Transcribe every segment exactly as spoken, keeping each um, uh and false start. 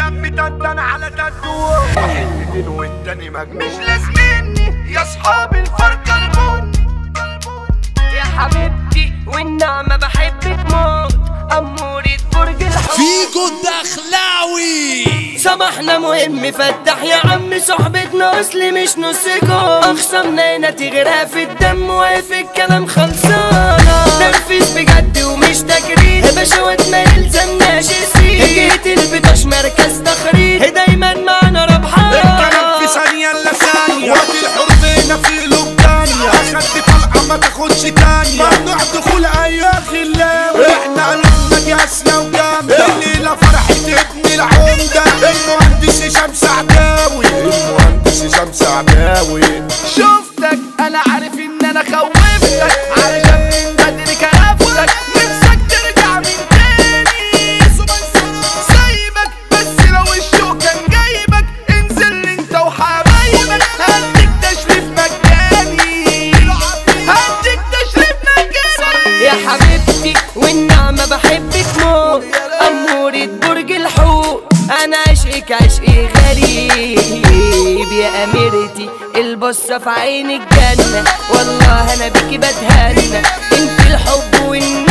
اتلم تنتن على تنتو واحد ميتين والتاني مجنون مش لازمني يا صحاب الفرقة البن يا حبيبتي والنعمة بحبك موت أمورة برج الحب فيجو الدخلاوي سمحنا مهم فتح يا عم صحبتنا اصلي مش نصكم اخصمنا هنا تغرق في الدم واقف الكلام خلصانه تنفيذ بجد ومش تجريد بشوات ما يلزمناش السيد جيت البطاش مركز تخريج دايما معنا ربحان الكلام في ثانية الا ثانية وقت الحرفينا في قلوب تانية اخدت طلقة ما تاخدش تانية ممنوع دخول اي خلاوي احنا قلوبنا جاسية وجامدة الليلة فرحة ابن العمدة المهندس هشام سعداوي المهندس هشام سعداوي شفتك انا عارف ان انا خوفتك علشان من بدري كرفتك نفسك ترجع من تاني سايبك بس لو الشوق كان جايبك انزل انت وحبايبك هديك تشريف مجاني هديك تشريف مجاني يا حبيبتي والنعمة بحبك موت أمورة برج الحوت أنا عشقك عشقي غريب يا أميرتي البصة في عين الجنة والله أنا بيكي بتهنى انت الحب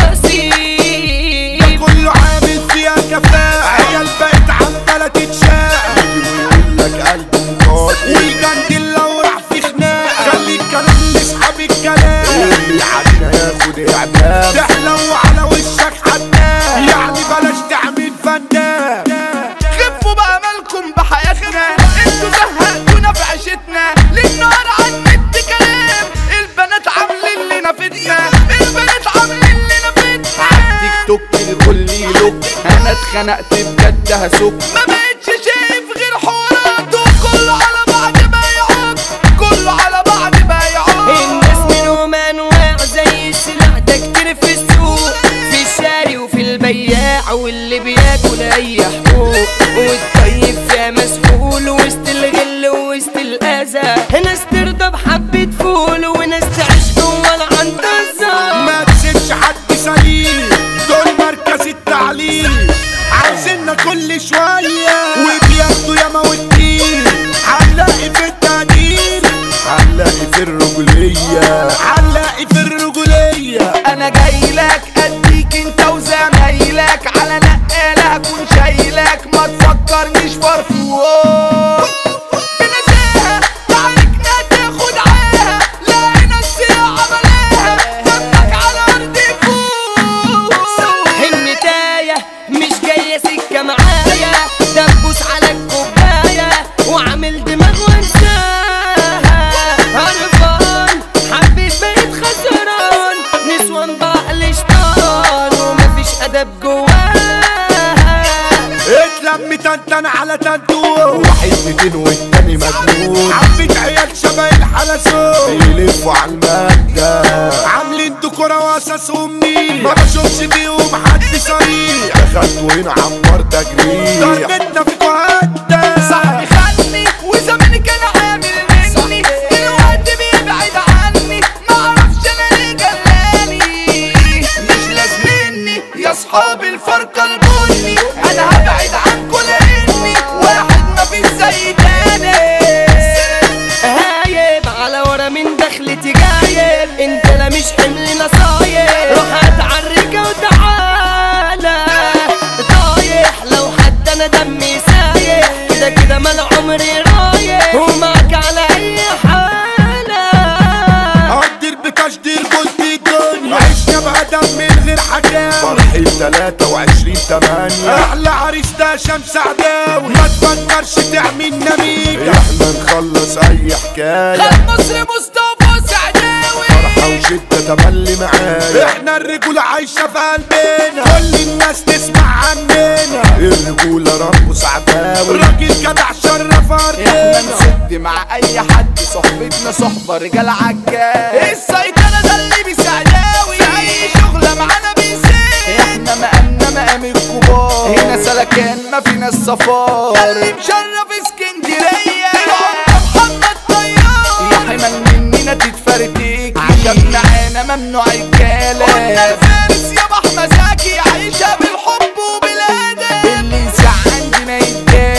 والنصيب ده كله عامل فيها كفاءة عيال بقت عمالة تتشاق ويقول لك قلبي مقاطع والجندل لو راح في خناقة خلي الكلام لاصحاب الكلام اللي عنا ياخد اعدام تحلو على وشك حنان يعني بلاش تعمل فنان خفوا بقى مالكم بحياتنا انتوا زهقتونا في عيشتنا للنهار على النت كلام البنات عاملين لنا فتنة البنات عاملين لنا فتنة تيك توك الكل يلوك انا اتخنقت بجد هسوق ما بقتش شايف غير حواراته كله على بعض بيعوك كله على بعض بيعوك الناس منهم انواع زي السلاح ده كتير في السوق في الشاري وفي البياع واللي بياكل اي حقوق والطيب فيها مسحول وسط الغل وسط الاذى ناس ترضى بحبة فول وناس تعيش جوه العنطزة ما تسيبش حد سليم دول مركز التعليم عاوزيننا كل شوية وبياخدوا ياما والدين هنلاقي في التقدير هنلاقي في الرجولية هنلاقي في الرجولية انا جاي لك اديك انت وزمايلك على نقالة هكون شايلك ما تفكرنيش فرفوق بنزاهة تعاركنا تاخد عاها لقينا السياحة بلاها دمك على ارض فوق النتاية مش جاية سكة معايا دبوس على الكوباية وعامل دماغ وانساها هربان حبيت بقيت خسران نسوان بعقل شطان ومفيش ادب جواها اتلم تنتن على تنتو واحد ميتين والتاني مجنون عبيت عيال شبه الحلزون بيلفوا على المادة عاملين ديكورة واساسهم مين ما بشوفش بيهم حد صريح اخدت هنا عمار تجريح ضربتنا في كهدة صاحبي خلني وزماني كان عامل مني دلوقتي بيبعد عني معرفش انا ليه جلاني مش لازمني يا صحاب الفرقة البني انا هبعد عنكم لاني واحد مفيش زي تاني هايب على ورا من دخلتي جايب انت لا مش حمل نصايب روح اتعرك وتعالى طايح لو حتى انا دمي سايح كده كده مال عمري رايح ومعك على اي حالة قدر بتشدير قلت الدنيا عشنا بأدب من غير حكاوي فرحي تلاتة وعشرين تمانية احلى عريس ده هشام سعداوي ما تفكرش تعمل نميجة احنا نخلص اي حكاية خد مصر مصطفى سعداوي فرحة وشدة تملي معايا احنا الرجولة عايشة في قلبنا كل الناس تسمع عننا الرجولة رب سعداوي راجل جدع شرف احنا ارضنا نسد مع اي حد صحبتنا صحبة رجال عجال السيطرة ده اللي بيسعداوي اي شغلة معانا بيسيب احنا مقامنا مقام الكبار هنا سلكان ما فينا الصفار اللي مشرف اسكندرية العمدة محمد طيار يا حمل مننا تتفرتك عشان معانا ممنوع الكلام قلنا الفارس يابا احمد زكي عايشة بالحب وبالادب اللي يسع عندنا يتجاب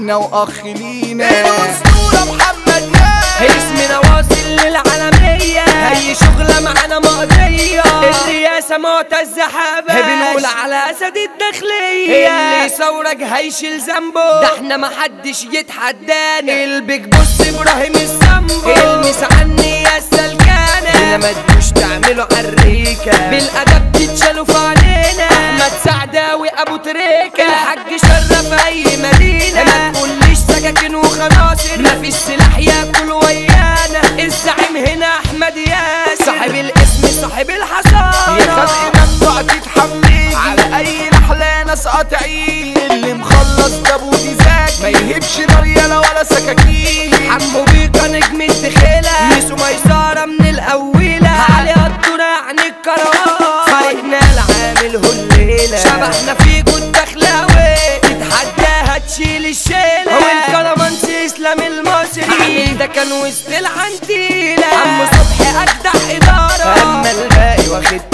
علينا واخ لينا. الاسطورة محمد ناس اسمنا واصل للعالمية، اي شغلة معانا مقضية، الرئاسة معتزة حبايب، بنقول على اسد الداخلية، اللي يصورك هيشيل ذنبه، ده احنا محدش يتحدانا، البيج بص ابراهيم السامبو، المس عني يا السلكانة، هنا ما تجوش تعملوا عريكة، بالادب تتشالوا في علينا، احمد سعداوي ابو تريكة، الحاج شرف اي مدينة، ما تقوليش سكاكين وخناصر، مفيش سلاح ياكل ويانا، الزعيم هنا احمد ياسر، صاحب الاسم صاحب الحصانة، يا خلق ممنوع تتحمل على اي نحلة ناس قاطعين، اللي مخلص دابودي زاكي ما يهبش نار يلا ولا سكاكين، حمو بيكا نجم الدخيلة، ميسو ميسارة من الأولى، علي الدورة عن الكروان، فريقنا العامل هالليلة، شبحنا فيكو الدخلاوي، تتحداها تشيل الشيلة، والكرمانس اسلام المصري، ده كان وسط العنتيلة، عم صبحي أجدع إدارة، اما الباقي واخد